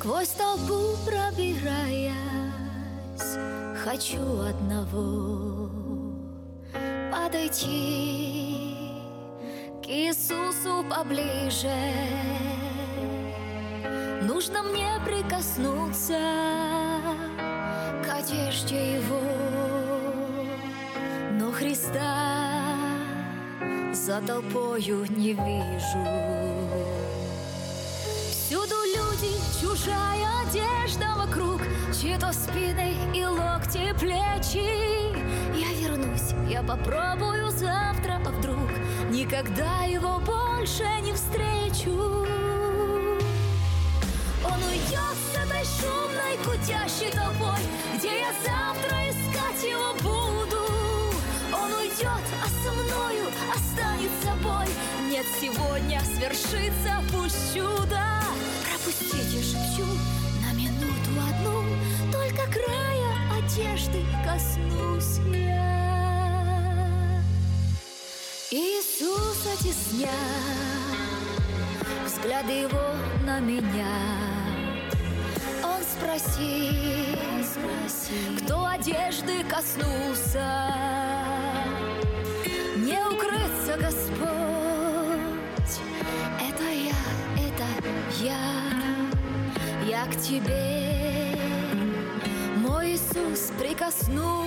Сквозь толпу пробираясь, хочу одного — подойти к Иисусу поближе. Нужно мне прикоснуться к одежде Его, но Христа за толпою не вижу. Всюду люди, чужая одежда вокруг, чьи-то спины и локти, плечи. Я вернусь, я попробую завтра, а вдруг никогда его больше не встречу. Он уйдет с этой шумной, гудящей толпой, где я завтра искать его буду. Он уйдет, а со мною останется боль. Нет, сегодня свершится пусть чудо. Пропустите, шепчу, на минуту одну, только края одежды коснусь я. Иисуса тесня, взгляды его на меня. Он спросил, кто одежды коснулся. Не укрыться, Господь, это я к тебе, мой Иисус, прикоснулась.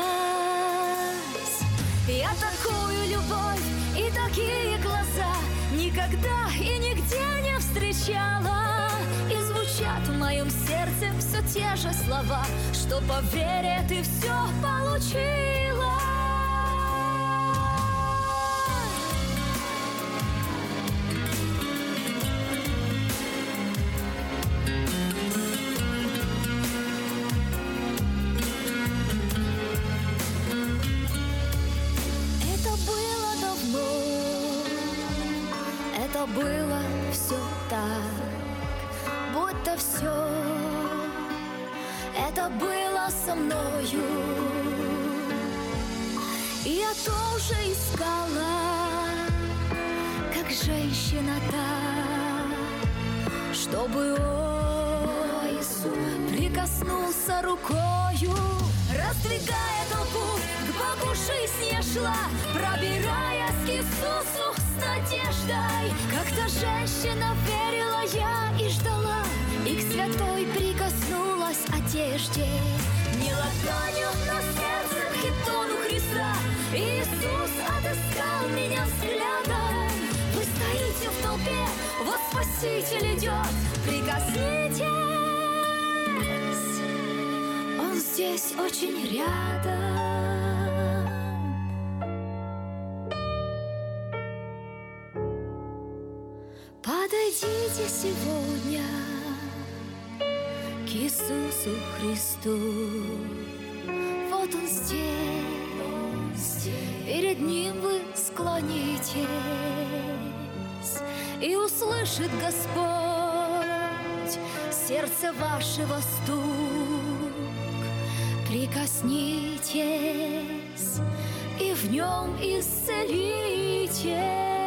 Я такую любовь и такие глаза никогда и нигде не встречала. И звучат в моем сердце все те же слова, что по вере ты все получила. Это было все так, будто все это было со мною. И я тоже искала, как женщина та, чтобы он прикоснулся рукою. Раздвигая толпу, к Богу жизнь я шла, пробираясь к Иисусу с надеждой. Как-то женщина верила я и ждала, и к святой прикоснулась одежде. Не ладонью, но сердцем к хитону Христа Иисус отыскал меня взглядом. Вы стоите в толпе, вот Спаситель идет, прикоснитесь. Он здесь очень рядом. Подойдите сегодня к Иисусу Христу. Вот Он здесь, перед Ним вы склонитесь, и услышит Господь сердце вашего стук. Прикоснитесь, и в Нем исцелитесь.